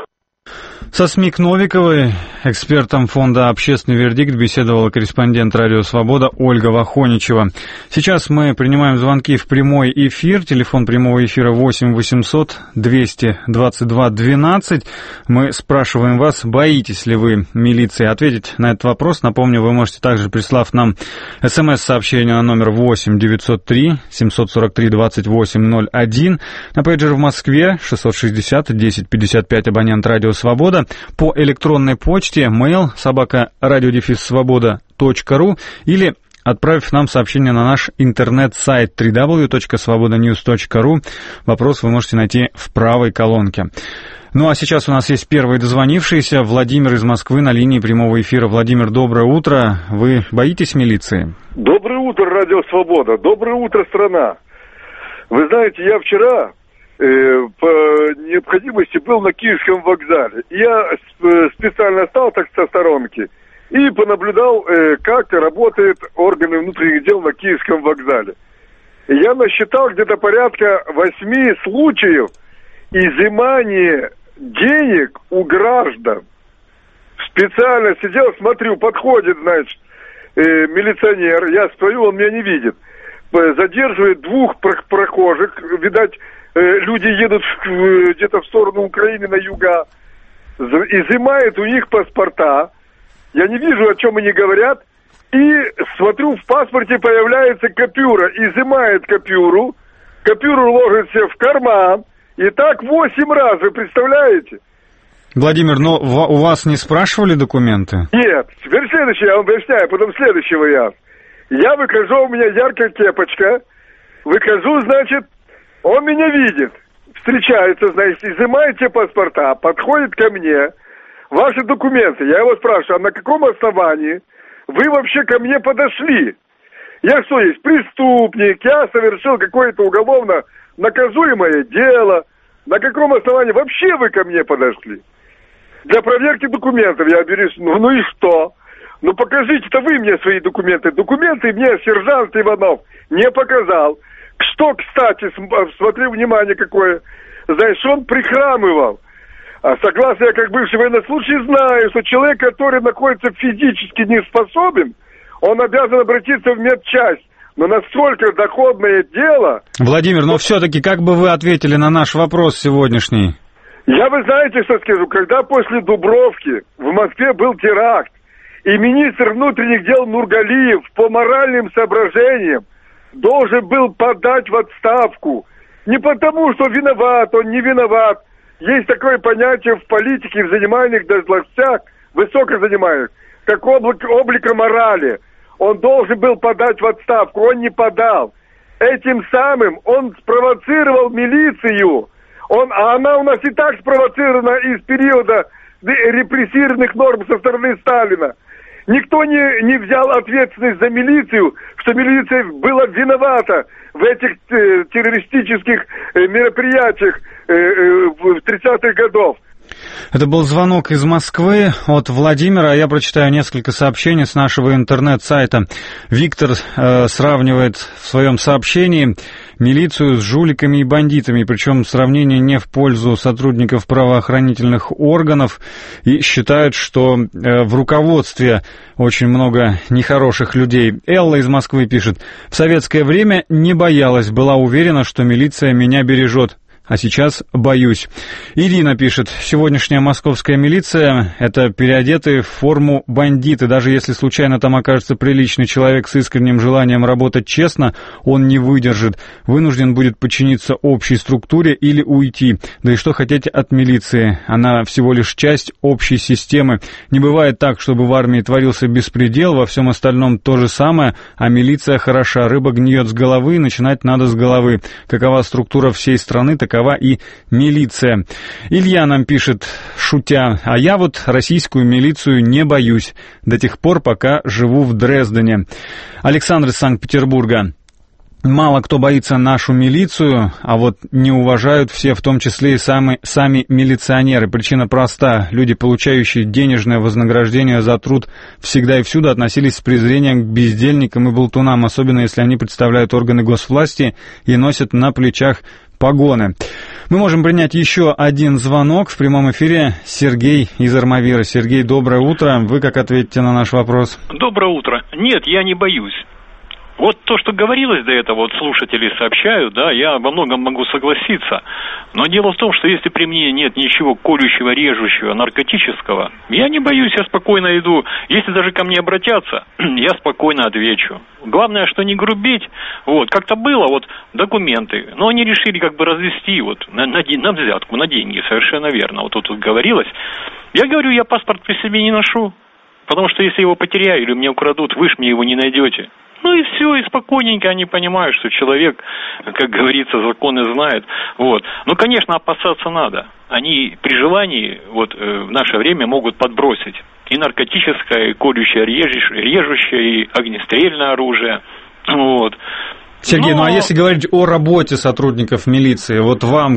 Со СМИК Новиковой, экспертом фонда «Общественный вердикт», беседовала корреспондент «Радио Свобода» Ольга Вахоничева. Сейчас мы принимаем звонки в прямой эфир. Телефон прямого эфира восемь восемьсот двести двадцать два двенадцать. Мы спрашиваем вас, боитесь ли вы милиции? Ответить на этот вопрос, напомню, вы можете также, прислав нам смс-сообщение на номер восемь девятьсот три семьсот сорок три двадцать восемь ноль один. На пейджер в Москве шестьсот шестьдесят десять пятьдесят пять, абонент «Радио Свобода». По электронной почте mail собака радиодефис свобода точка ру или отправив нам сообщение на наш интернет-сайт дабл ю дабл ю дабл ю точка свобода ньюс точка ру. Вопрос вы можете найти в правой колонке. Ну а сейчас у нас есть первый дозвонившийся, Владимир из Москвы на линии прямого эфира. Владимир, доброе утро. Вы боитесь милиции? Доброе утро, Радио Свобода. Доброе утро, страна. Вы знаете, я вчера по необходимости был на Киевском вокзале. Я специально стал так со сторонки и понаблюдал, как работают органы внутренних дел на Киевском вокзале. И я насчитал где-то порядка восьми случаев изымания денег у граждан. Специально сидел, смотрю, подходит, значит, э, милиционер, я стою, он меня не видит. Задерживает двух прохожих, видать, э, люди едут в, где-то в сторону Украины на юга, изымает у них паспорта. Я не вижу, о чем они говорят. И смотрю, в паспорте появляется купюра. Изымает купюру, купюру ложит себе в карман. И так восемь раз, вы представляете? Владимир, но у вас не спрашивали документы? Нет. Теперь следующее, я вам объясняю, потом следующий вариант. Я выхожу, у меня яркая кепочка. Выхожу, значит, он меня видит. Встречается, значит, изымает те паспорта, подходит ко мне. Ваши документы. Я его спрашиваю, а на каком основании вы вообще ко мне подошли? Я что, есть преступник, я совершил какое-то уголовно наказуемое дело. На каком основании вообще вы ко мне подошли? Для проверки документов я беру, ну, ну и что? Ну покажите-то вы мне свои документы. Документы мне сержант Иванов не показал. Что, кстати, смотри, внимание какое. Знаешь, он прихрамывал. А согласно, я как бывший военнослужащий знаю, что человек, который находится физически не способен, он обязан обратиться в медчасть. Но настолько доходное дело... Владимир, но все-таки как бы вы ответили на наш вопрос сегодняшний? Я, вы знаете, что скажу, когда после Дубровки в Москве был теракт, и министр внутренних дел Нургалиев по моральным соображениям должен был подать в отставку. Не потому, что виноват, он не виноват. Есть такое понятие в политике, в занимаемых должностях, высоко занимаемых, как облик, облика морали. Он должен был подать в отставку, он не подал. Этим самым он спровоцировал милицию. Он, а она у нас и так спровоцирована из периода репрессивных норм со стороны Сталина. Никто не, не взял ответственность за милицию, что милиция была виновата в этих э, террористических э, мероприятиях э, э, в тридцатых годов. Это был звонок из Москвы от Владимира. Я прочитаю несколько сообщений с нашего интернет-сайта. Виктор э, сравнивает в своем сообщении милицию с жуликами и бандитами, причем сравнение не в пользу сотрудников правоохранительных органов, и считает, что э, в руководстве очень много нехороших людей. Элла из Москвы пишет: в советское время не боялась, была уверена, что милиция меня бережет. А сейчас боюсь. Ирина пишет: сегодняшняя московская милиция — это переодетые в форму бандиты. Даже если случайно там окажется приличный человек с искренним желанием работать честно, он не выдержит. Вынужден будет подчиниться общей структуре или уйти. Да и что хотите от милиции? Она всего лишь часть общей системы. Не бывает так, чтобы в армии творился беспредел, во всем остальном то же самое, а милиция хороша. Рыба гниет с головы, начинать надо с головы. Какова структура всей страны, так такова и милиция. Илья нам пишет, шутя: а я вот российскую милицию не боюсь до тех пор, пока живу в Дрездене. Александр из Санкт-Петербурга: мало кто боится нашу милицию, а вот не уважают все, в том числе и сами, сами милиционеры. Причина проста. Люди, получающие денежное вознаграждение за труд, всегда и всюду относились с презрением к бездельникам и болтунам, особенно если они представляют органы госвласти и носят на плечах погоны. Мы можем принять еще один звонок в прямом эфире. Сергей из Армавира. Сергей, доброе утро. Вы как ответите на наш вопрос? Доброе утро. Нет, я не боюсь. Вот то, что говорилось до этого, вот слушатели сообщают, да, я во многом могу согласиться. Но дело в том, что если при мне нет ничего колющего, режущего, наркотического, я не боюсь, я спокойно иду. Если даже ко мне обратятся, я спокойно отвечу. Главное, что не грубить. Вот, как-то было, вот, документы, но они решили как бы развести вот на, на, на взятку, на деньги, совершенно верно. Вот тут, тут говорилось. Я говорю, я паспорт при себе не ношу, потому что если его потеряю или мне украдут, вы ж мне его не найдете. Ну и все, и спокойненько они понимают, что человек, как говорится, законы знает. Вот. Ну, конечно, опасаться надо. Они при желании вот, в наше время могут подбросить и наркотическое, и колющее, режущее, и огнестрельное оружие. Вот. Сергей, Но... ну а если говорить о работе сотрудников милиции, вот вам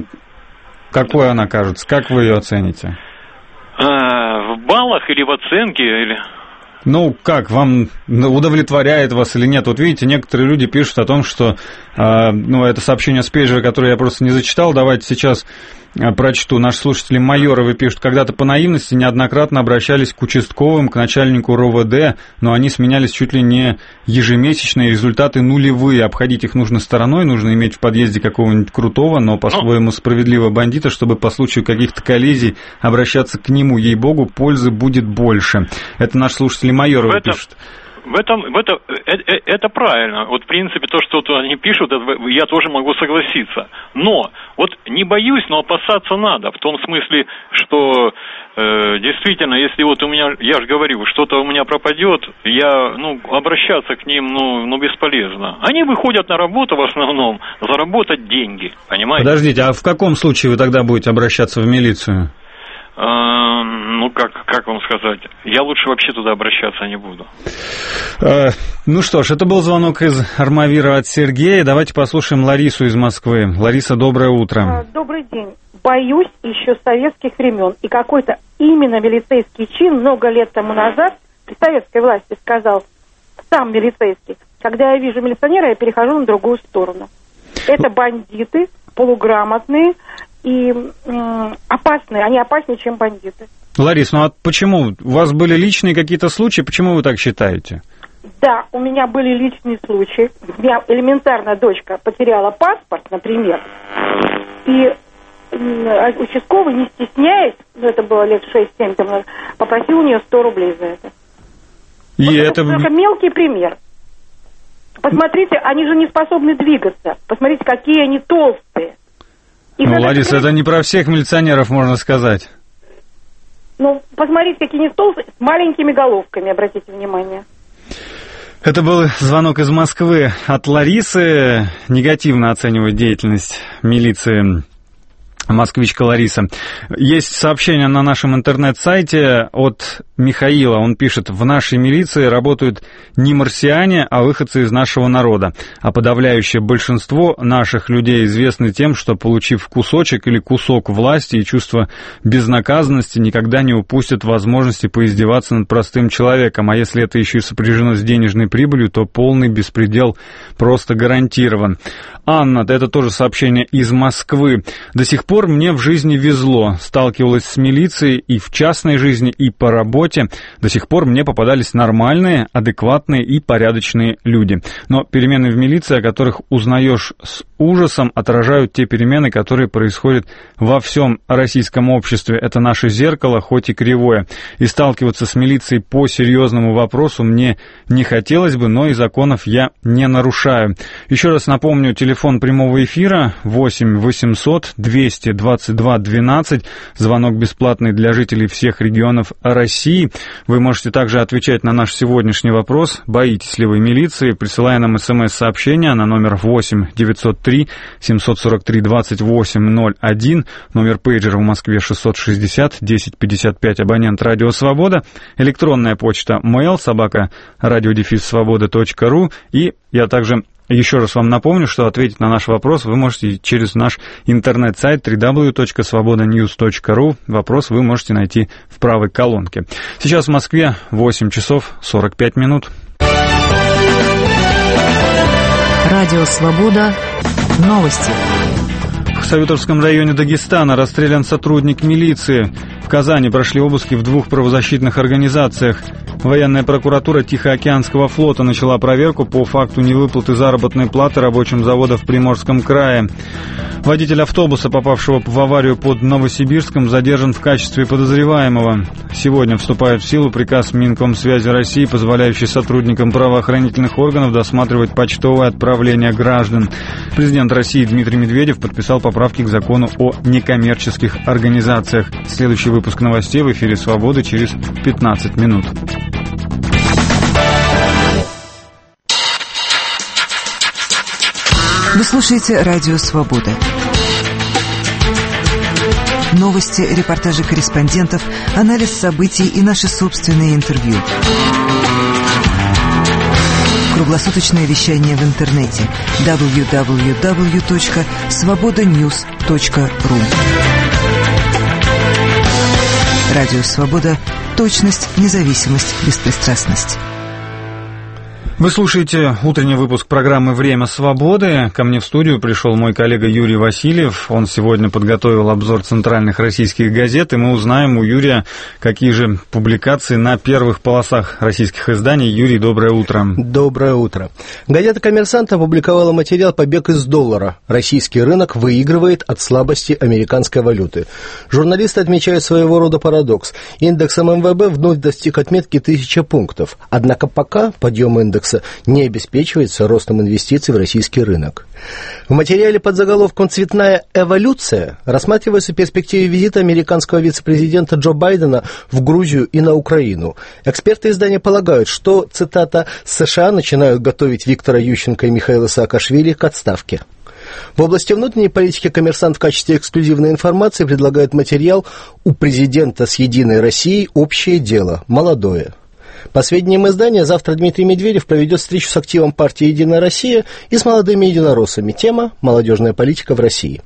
какой она кажется? Как вы ее оцените? А, в баллах или в оценке? Или... Ну, как, вам удовлетворяет вас или нет? Вот видите, некоторые люди пишут о том, что, э, ну, это сообщение с пейджера, которое я просто не зачитал, давайте сейчас э, прочту. Наши слушатели Майоровы пишут, когда-то по наивности неоднократно обращались к участковым, к начальнику РОВД, но они сменялись чуть ли не ежемесячно, и результаты нулевые. Обходить их нужно стороной, нужно иметь в подъезде какого-нибудь крутого, но по-своему справедливого бандита, чтобы по случаю каких-то коллизий обращаться к нему, ей-богу, пользы будет больше. Это наш слушатель Майорова пишет. В этом, в этом это, это правильно. Вот, в принципе, то, что они пишут, я тоже могу согласиться. Но, вот не боюсь, но опасаться надо. В том смысле, что э, действительно, если вот у меня, я же говорю, что-то у меня пропадет, я, ну, обращаться к ним, ну, ну, бесполезно. Они выходят на работу в основном заработать деньги, понимаете? Подождите, а в каком случае вы тогда будете обращаться в милицию? А, ну, как, как вам сказать? Я лучше вообще туда обращаться не буду. А, ну что ж, это был звонок из Армавира от Сергея. Давайте послушаем Ларису из Москвы. Лариса, доброе утро. Добрый день. Боюсь еще с советских времен. И какой-то именно милицейский чин много лет тому назад при советской власти сказал, сам милицейский, когда я вижу милиционера, я перехожу на другую сторону. Это бандиты, полуграмотные, и м, опасные, они опаснее, чем бандиты. Ларис, ну а почему? У вас были личные какие-то случаи, почему вы так считаете? Да, у меня были личные случаи. У меня элементарно дочка потеряла паспорт, например, и м, участковый, не стесняясь, ну это было лет шесть-семь, попросил у нее сто рублей за это. И вот это... это только мелкий пример. Посмотрите, они же не способны двигаться. Посмотрите, какие они толстые. И ну, Лариса, это... это не про всех милиционеров, можно сказать. Ну, посмотрите, какие они толстые, с маленькими головками, обратите внимание. Это был звонок из Москвы от Ларисы. Негативно оценивает деятельность милиции москвичка Лариса. Есть сообщение на нашем интернет-сайте от Михаила. Он пишет, в нашей милиции работают не марсиане, а выходцы из нашего народа. А подавляющее большинство наших людей известны тем, что, получив кусочек или кусок власти и чувство безнаказанности, никогда не упустят возможности поиздеваться над простым человеком. А если это еще и сопряжено с денежной прибылью, то полный беспредел просто гарантирован. Анна, это тоже сообщение из Москвы. До сих пор мне в жизни везло. Сталкивалась с милицией и в частной жизни, и по работе. До сих пор мне попадались нормальные, адекватные и порядочные люди. Но перемены в милиции, о которых узнаешь с ужасом, отражают те перемены, которые происходят во всем российском обществе. Это наше зеркало, хоть и кривое. И сталкиваться с милицией по серьезному вопросу мне не хотелось бы, но и законов я не нарушаю. Еще раз напомню, телефон прямого эфира восемь восемьсот двести двадцать два двенадцать. Звонок бесплатный для жителей всех регионов России. Вы можете также отвечать на наш сегодняшний вопрос. Боитесь ли вы милиции? Присылая нам смс-сообщение на номер восемь девятьсот три семьсот сорок три двадцать восемь ноль один. Номер пейджера в Москве шестьсот шестьдесят десять пятьдесят пять. Абонент Радио Свобода. Электронная почта mail собака радиодефис свобода точка ру. И я также еще раз вам напомню, что ответить на наш вопрос вы можете через наш интернет-сайт дабл ю дабл ю дабл ю точка свобода ньюс точка ру. Вопрос вы можете найти в правой колонке. Сейчас в Москве восемь часов сорок пять минут. Радио Свобода. Новости. В Советовском районе Дагестана расстрелян сотрудник милиции. В Казани прошли обыски в двух правозащитных организациях. Военная прокуратура Тихоокеанского флота начала проверку по факту невыплаты заработной платы рабочим завода в Приморском крае. Водитель автобуса, попавшего в аварию под Новосибирском, задержан в качестве подозреваемого. Сегодня вступает в силу приказ Минкомсвязи России, позволяющий сотрудникам правоохранительных органов досматривать почтовое отправление граждан. Президент России Дмитрий Медведев подписал поправки к закону о некоммерческих организациях. Следующий выпуск новостей в эфире «Свободы» через пятнадцать минут. Вы слушаете «Радио Свобода». Новости, репортажи корреспондентов, анализ событий и наши собственные интервью. Круглосуточное вещание в интернете дабл ю дабл ю дабл ю точка свобода ньюс точка ру. Радио «Свобода» Точность, независимость, беспристрастность. Вы слушаете утренний выпуск программы «Время свободы». Ко мне в студию пришел мой коллега Юрий Васильев. Он сегодня подготовил обзор центральных российских газет, и мы узнаем у Юрия, какие же публикации на первых полосах российских изданий. Юрий, доброе утро. Доброе утро. Газета «Коммерсант» опубликовала материал «Побег из доллара. Российский рынок выигрывает от слабости американской валюты». Журналисты отмечают своего рода парадокс. Индекс эм эм вэ бэ вновь достиг отметки тысяча пунктов. Однако пока подъем индекса не обеспечивается ростом инвестиций в российский рынок. В материале под заголовком «Цветная эволюция» рассматривается перспектива визита американского вице-президента Джо Байдена в Грузию и на Украину. Эксперты издания полагают, что, цитата, «США начинают готовить Виктора Ющенко и Михаила Саакашвили к отставке». В области внутренней политики «Коммерсант» в качестве эксклюзивной информации предлагает материал «У президента с «Единой Россией» общее дело, молодое». По сведениям издания, завтра Дмитрий Медведев проведет встречу с активом партии «Единая Россия» и с молодыми единороссами. Тема «Молодежная политика в России».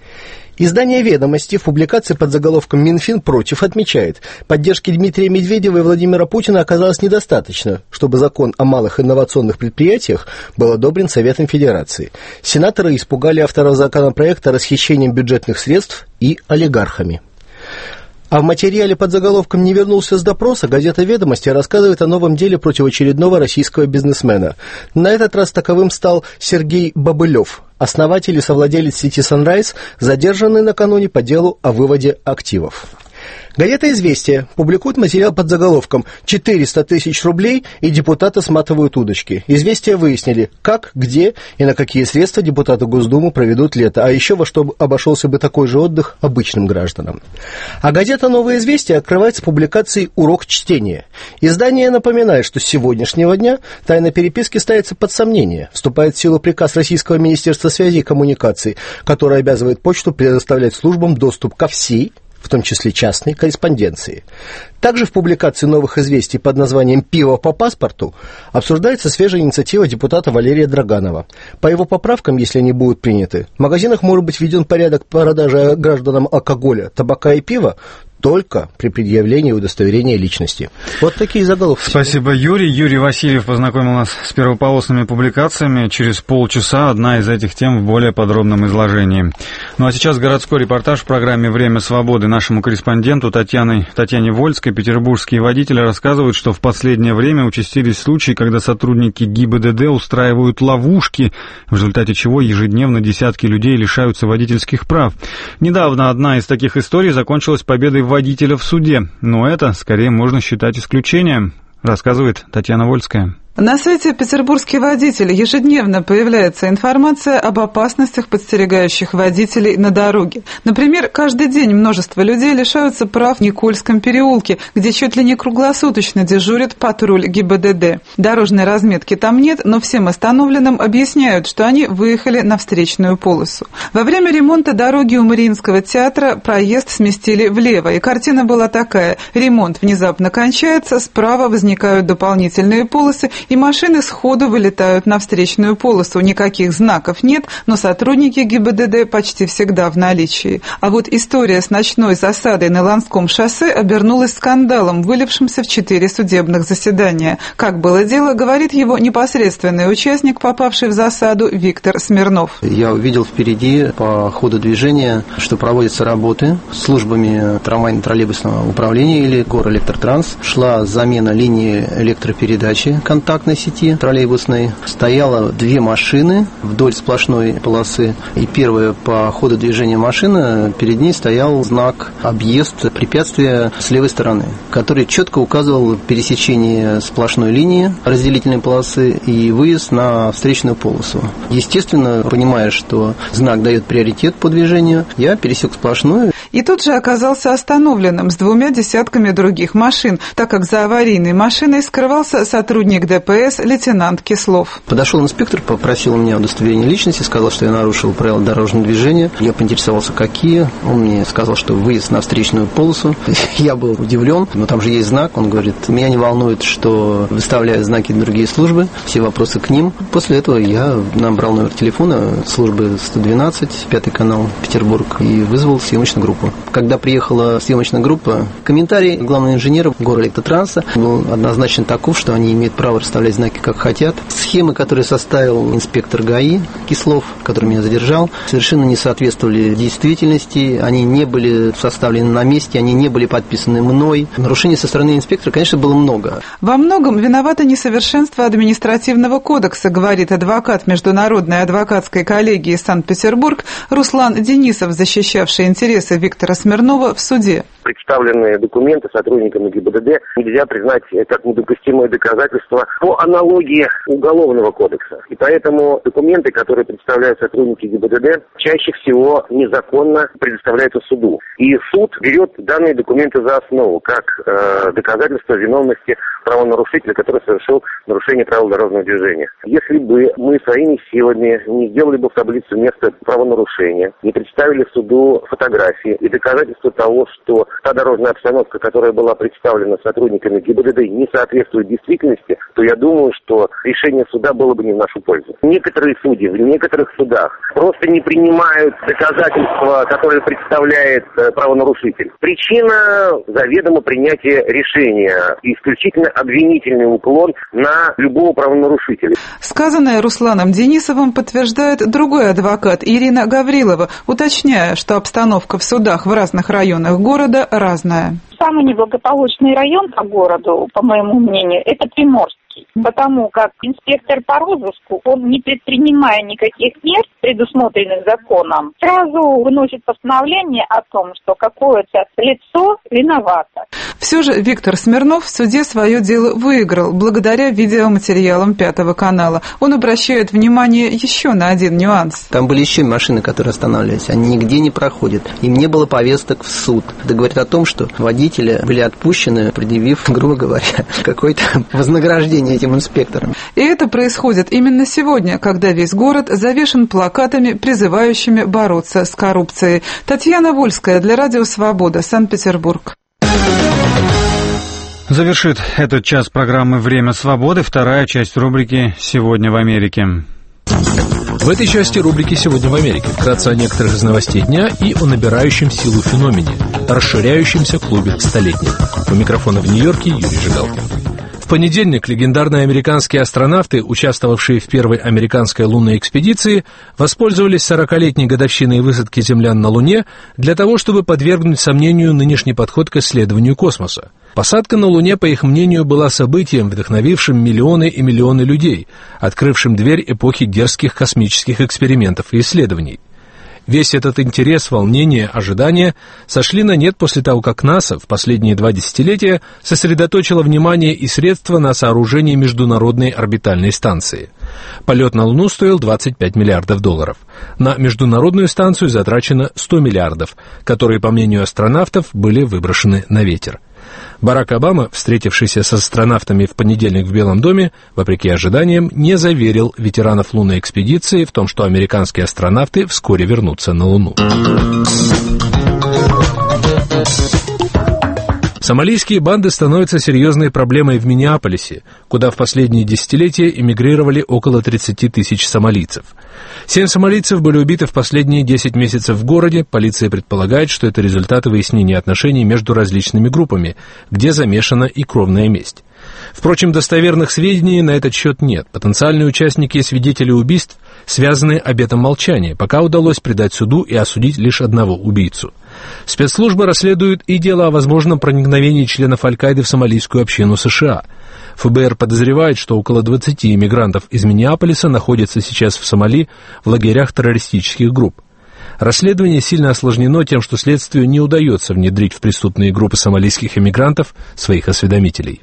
Издание «Ведомости» в публикации под заголовком «Минфин против» отмечает, поддержки Дмитрия Медведева и Владимира Путина оказалось недостаточно, чтобы закон о малых инновационных предприятиях был одобрен Советом Федерации. Сенаторы испугали авторов законопроекта расхищением бюджетных средств и олигархами. А в материале под заголовком «Не вернулся с допроса» газета «Ведомости» рассказывает о новом деле против очередного российского бизнесмена. На этот раз таковым стал Сергей Бобылев, основатель и совладелец сети Sunrise, задержанный накануне по делу о выводе активов. Газета «Известия» публикует материал под заголовком «четыреста тысяч рублей и депутаты сматывают удочки». «Известия» выяснили, как, где и на какие средства депутаты Госдумы проведут лето, а еще во что обошелся бы такой же отдых обычным гражданам. А газета «Новые известия» открывается публикацией «Урок чтения». Издание напоминает, что с сегодняшнего дня тайна переписки ставится под сомнение. Вступает в силу приказ Российского Министерства связи и коммуникаций, который обязывает почту предоставлять службам доступ ко всей, в том числе частной, корреспонденции. Также в публикации «Новых известий» под названием «Пиво по паспорту» обсуждается свежая инициатива депутата Валерия Драганова. По его поправкам, если они будут приняты, в магазинах может быть введен порядок продажи гражданам алкоголя, табака и пива только при предъявлении удостоверения личности. Вот такие заголовки. Спасибо, Юрий. Юрий Васильев познакомил нас с первополосными публикациями. Через полчаса одна из этих тем в более подробном изложении. Ну а сейчас городской репортаж в программе «Время свободы». Нашему корреспонденту Татьяне, Татьяне Вольской петербургские водители рассказывают, что в последнее время участились случаи, когда сотрудники ГИБДД устраивают ловушки, в результате чего ежедневно десятки людей лишаются водительских прав. Недавно одна из таких историй закончилась победой водителя в суде, но это скорее можно считать исключением, рассказывает Татьяна Вольская. На сайте «Петербургский водитель» ежедневно появляется информация об опасностях, подстерегающих водителей на дороге. Например, каждый день множество людей лишаются прав в Никольском переулке, где чуть ли не круглосуточно дежурит патруль ГИБДД. Дорожной разметки там нет, но всем остановленным объясняют, что они выехали на встречную полосу. Во время ремонта дороги у Мариинского театра проезд сместили влево, и картина была такая. Ремонт внезапно кончается, справа возникают дополнительные полосы, и машины сходу вылетают на встречную полосу. Никаких знаков нет, но сотрудники ГИБДД почти всегда в наличии. А вот история с ночной засадой на Ланском шоссе обернулась скандалом, вылившимся в четыре судебных заседания. Как было дело, говорит его непосредственный участник, попавший в засаду, Виктор Смирнов. Я увидел впереди по ходу движения, что проводятся работы службами трамвайно-троллейбусного управления или Горэлектротранс. Шла замена линии электропередачи контактной сети троллейбусной. Стояло две машины вдоль сплошной полосы. И первая по ходу движения машина, перед ней стоял знак «Объезд», препятствие с левой стороны, который четко указывал пересечение сплошной линии разделительной полосы и выезд на встречную полосу. Естественно, понимая, что знак дает приоритет по движению, я пересек сплошную. И тут же оказался остановленным с двумя десятками других машин, так как за аварийной машиной скрывался сотрудник ДПС лейтенант Кислов. Подошел инспектор, попросил у меня удостоверение личности, сказал, что я нарушил правила дорожного движения. Я поинтересовался, какие. Он мне сказал, что выезд на встречную полосу. Я был удивлен, но там же есть знак. Он говорит, меня не волнует, что выставляют знаки другие службы, все вопросы к ним. После этого я набрал номер телефона службы сто двенадцать, пятый канал, Петербург, и вызвал съемочную группу. постановку. Когда приехала съемочная группа, комментарий главного инженера Горэлектротранса был однозначно таков, что они имеют право расставлять знаки как хотят. Схемы, которые составил инспектор ГАИ Кислов, который меня задержал, совершенно не соответствовали действительности, они не были составлены на месте, они не были подписаны мной. Нарушений со стороны инспектора, конечно, было много. Во многом виновато несовершенство административного кодекса, говорит адвокат Международной адвокатской коллегии Санкт-Петербург Руслан Денисов, защищавший интересы Виктора Смирнова в суде. Представленные документы сотрудниками ГИБДД нельзя признать как недопустимое доказательство по аналогии Уголовного кодекса. И поэтому документы, которые представляют сотрудники ГИБДД, чаще всего незаконно предоставляются суду. И суд берет данные документы за основу, как э, доказательство виновности правонарушителя, который совершил нарушение правил дорожного движения. Если бы мы своими силами не сделали бы в таблицу места правонарушения, не представили суду фотографии и доказательства того, что та дорожная обстановка, которая была представлена сотрудниками ГИБДД, не соответствует действительности, то я думаю, что решение суда было бы не в нашу пользу. Некоторые судьи в некоторых судах просто не принимают доказательства, которые представляет правонарушитель. Причина заведомо принятия решения, исключительно обвинительный уклон на любого правонарушителя. Сказанное Русланом Денисовым подтверждает другой адвокат Ирина Гаврилова, уточняя, что обстановка в судах в разных районах города разная. Самый неблагополучный район по городу, по моему мнению, это Приморский. Потому как инспектор по розыску, он, не предпринимая никаких мер, предусмотренных законом, сразу выносит постановление о том, что какое-то лицо виновато. Все же Виктор Смирнов в суде свое дело выиграл благодаря видеоматериалам Пятого канала. Он обращает внимание еще на один нюанс. Там были еще машины, которые останавливались. Они нигде не проходят. Им не было повесток в суд. Это говорит о том, что водители были отпущены, предъявив, грубо говоря, какое-то вознаграждение этим инспекторам. И это происходит именно сегодня, когда весь город завешен плакатами, призывающими бороться с коррупцией. Татьяна Вольская для Радио Свобода, Санкт-Петербург. Завершит этот час программы «Время свободы» вторая часть рубрики «Сегодня в Америке». В этой части рубрики «Сегодня в Америке» вкратце о некоторых из новостей дня и о набирающем силу феномене, расширяющемся клубе «Столетник». У микрофона в Нью-Йорке Юрий Жигалкин. В понедельник легендарные американские астронавты, участвовавшие в первой американской лунной экспедиции, воспользовались сорокалетней годовщиной высадки землян на Луне для того, чтобы подвергнуть сомнению нынешний подход к исследованию космоса. Посадка на Луне, по их мнению, была событием, вдохновившим миллионы и миллионы людей, открывшим дверь эпохи дерзких космических экспериментов и исследований. Весь этот интерес, волнение, ожидания сошли на нет после того, как НАСА в последние два десятилетия сосредоточило внимание и средства на сооружении Международной орбитальной станции. Полет на Луну стоил двадцать пять миллиардов долларов. На Международную станцию затрачено сто миллиардов, которые, по мнению астронавтов, были выброшены на ветер. Барак Обама, встретившийся с астронавтами в понедельник в Белом доме, вопреки ожиданиям, не заверил ветеранов лунной экспедиции в том, что американские астронавты вскоре вернутся на Луну. Сомалийские банды становятся серьезной проблемой в Миннеаполисе, куда в последние десятилетия эмигрировали около тридцати тысяч сомалийцев. Семь сомалийцев были убиты в последние десять месяцев в городе. Полиция предполагает, что это результаты выяснения отношений между различными группами, где замешана и кровная месть. Впрочем, достоверных сведений на этот счет нет. Потенциальные участники и свидетели убийств связаны обетом молчания, пока удалось предать суду и осудить лишь одного убийцу. Спецслужбы расследуют и дело о возможном проникновении членов Аль-Каиды в сомалийскую общину США. ФБР подозревает, что около двадцати иммигрантов из Миннеаполиса находятся сейчас в Сомали в лагерях террористических групп. Расследование сильно осложнено тем, что следствию не удается внедрить в преступные группы сомалийских иммигрантов своих осведомителей.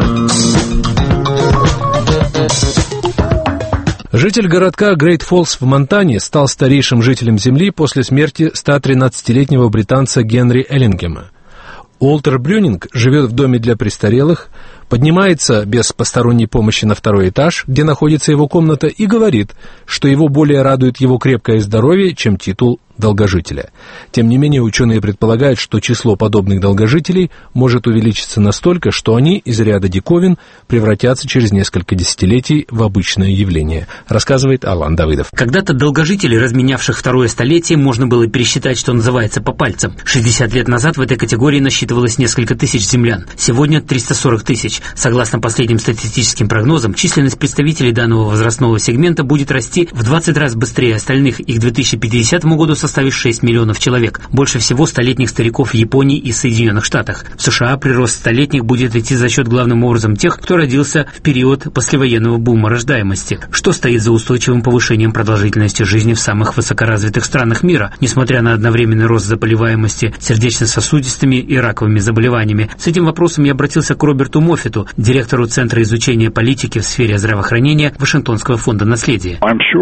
Житель городка Грейт-Фоллс в Монтане стал старейшим жителем Земли после смерти ста тринадцатилетнего британца Генри Эллингема. Уолтер Брюнинг живет в доме для престарелых, поднимается без посторонней помощи на второй этаж, где находится его комната, и говорит, что его более радует его крепкое здоровье, чем титул долгожителя. Тем не менее, ученые предполагают, что число подобных долгожителей может увеличиться настолько, что они из ряда диковин превратятся через несколько десятилетий в обычное явление, рассказывает Алан Давыдов. Когда-то долгожителей, разменявших второе столетие, можно было пересчитать, что называется, по пальцам. шестьдесят лет назад в этой категории насчитывалось несколько тысяч землян. Сегодня триста сорок тысяч. Согласно последним статистическим прогнозам, численность представителей данного возрастного сегмента будет расти в двадцать раз быстрее остальных, и к две тысячи пятидесятому году составит шесть миллионов человек. Больше всего столетних стариков в Японии и Соединенных Штатах. В США прирост столетних будет идти за счет главным образом тех, кто родился в период послевоенного бума рождаемости. Что стоит за устойчивым повышением продолжительности жизни в самых высокоразвитых странах мира, несмотря на одновременный рост заболеваемости сердечно-сосудистыми и раковыми заболеваниями? С этим вопросом я обратился к Роберту Моффету, директору Центра изучения политики в сфере здравоохранения Вашингтонского фонда наследия.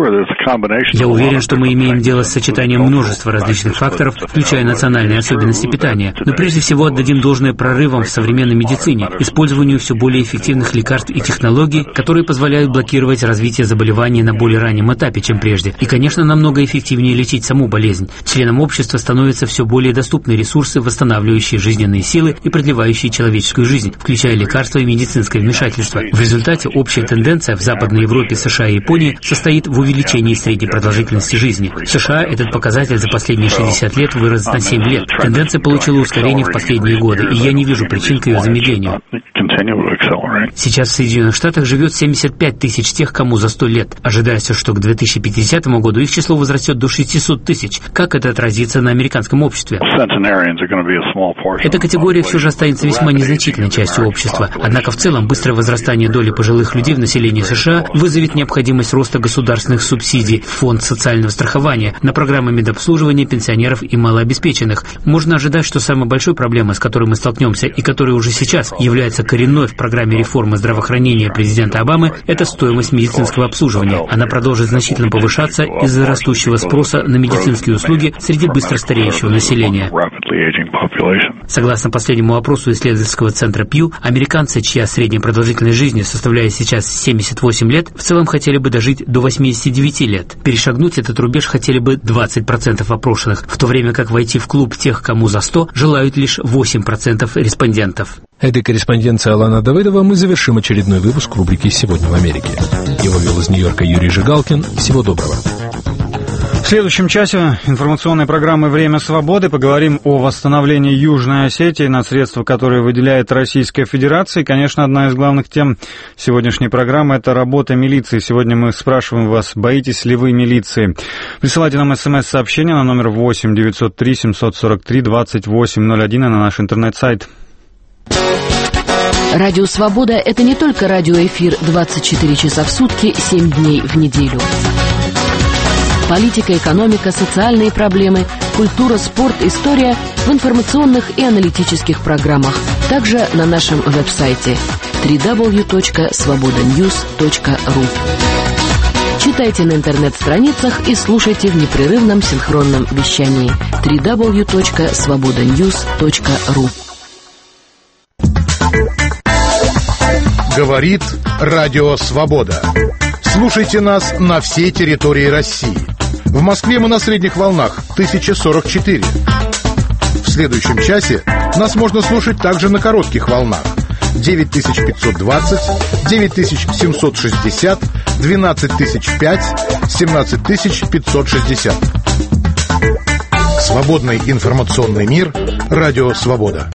Я уверен, что мы имеем дело с сочетанием множества различных факторов, включая национальные особенности питания. Но прежде всего отдадим должное прорывам в современной медицине, использованию все более эффективных лекарств и технологий, которые позволяют блокировать развитие заболеваний на более раннем этапе, чем прежде. И, конечно, намного эффективнее лечить саму болезнь. Членам общества становятся все более доступны ресурсы, восстанавливающие жизненные силы и продлевающие человеческую жизнь, включая лекарства и медицинское вмешательство. В результате общая тенденция в Западной Европе, США и Японии состоит в увеличении средней продолжительности жизни. В США этот показатель за последние шестьдесят лет вырос на семь лет. Тенденция получила ускорение в последние годы, и я не вижу причин к ее замедлению. Сейчас в Соединенных Штатах живет семьдесят пять тысяч тех, кому за сто лет. Ожидается, что к две тысячи пятидесятому году их число возрастет до шестисот тысяч. Как это отразится на американском обществе? Эта категория все же останется весьма незначительной частью общества. Однако в целом быстрое возрастание доли пожилых людей в населении США вызовет необходимость роста государственных субсидий в фонд социального страхования на программы медобслуживания пенсионеров и малообеспеченных. Можно ожидать, что самой большой проблемой, с которой мы столкнемся и которая уже сейчас является коренной в программе реформы здравоохранения президента Обамы, это стоимость медицинского обслуживания. Она продолжит значительно повышаться из-за растущего спроса на медицинские услуги среди быстро стареющего населения. Согласно последнему опросу исследовательского центра Пью, американцы, чья средняя продолжительность жизни составляет сейчас семьдесят восемь лет, в целом хотели бы дожить до восьмидесяти девяти лет. Перешагнуть этот рубеж хотели бы двадцать процентов опрошенных, в то время как войти в клуб тех, кому за сто, желают лишь восемь процентов респондентов. Этой корреспонденцией Алана Давыдова мы завершим очередной выпуск рубрики «Сегодня в Америке». Его вел из Нью-Йорка Юрий Жигалкин. Всего доброго. В следующем часе информационной программы «Время свободы» поговорим о восстановлении Южной Осетии на средства, которые выделяет Российская Федерация. И, конечно, одна из главных тем сегодняшней программы – это работа милиции. Сегодня мы спрашиваем вас, боитесь ли вы милиции? Присылайте нам смс-сообщение на номер восемь девятьсот три семьсот сорок три двадцать восемь ноль один и на наш интернет-сайт. Радио «Свобода» — это не только радиоэфир двадцать четыре часа в сутки, семь дней в неделю. Политика, экономика, социальные проблемы, культура, спорт, история в информационных и аналитических программах. Также на нашем веб-сайте дабл ю дабл ю дабл ю точка свобода ньюс точка ру. Читайте на интернет-страницах и слушайте в непрерывном синхронном вещании дабл ю дабл ю дабл ю точка свобода ньюс точка ру. Говорит Радио Свобода. Слушайте нас на всей территории России. В Москве мы на средних волнах тысяча сорок четыре. В следующем часе нас можно слушать также на коротких волнах девять тысяч пятьсот двадцать, девять тысяч семьсот шестьдесят, двенадцать тысяч пять, семнадцать тысяч пятьсот шестьдесят. Свободный информационный мир. Радио Свобода.